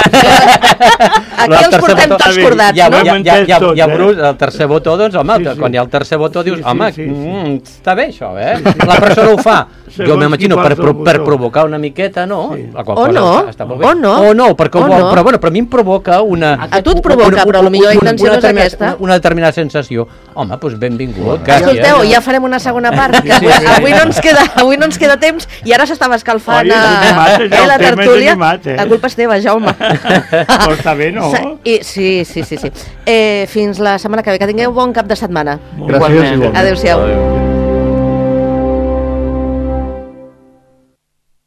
Aquí els tercer portem botó- tots cordats, ja, no? Ja, ja, ja, ja, tots, ja, eh? Bruce, el tercer botó, doncs, home, Sí, sí. quan hi ha el tercer botó dius, Sí, sí, home, sí, sí. mm, està bé això, eh? La persona ho fa, Segons jo m'imagino, qui per, porta el pro, per botó. provocar una miqueta, no? Sí. La qual O cosa no, està, està molt bé. o no. O no, perquè ho O vol, no. però, bueno, però a mi em provoca una... A tu et provoca, però potser la intenció no és determinada- aquesta. Una, una determinada sensació. Home, doncs benvingut. Escolteu, ja farem una segona part, que avui, avui, no ens queda, avui no ens queda temps i ara s'estava escalfant Oi, és a, animat, ja, eh, el la tema és tertúlia. animat, eh? La culpa és teva, Jaume. Però està bé, no? Sa- I, sí, sí, sí. sí. Eh, fins la setmana que ve. Que tingueu bon cap de setmana. Gràcies, igualment. Adéu-siau. Adéu.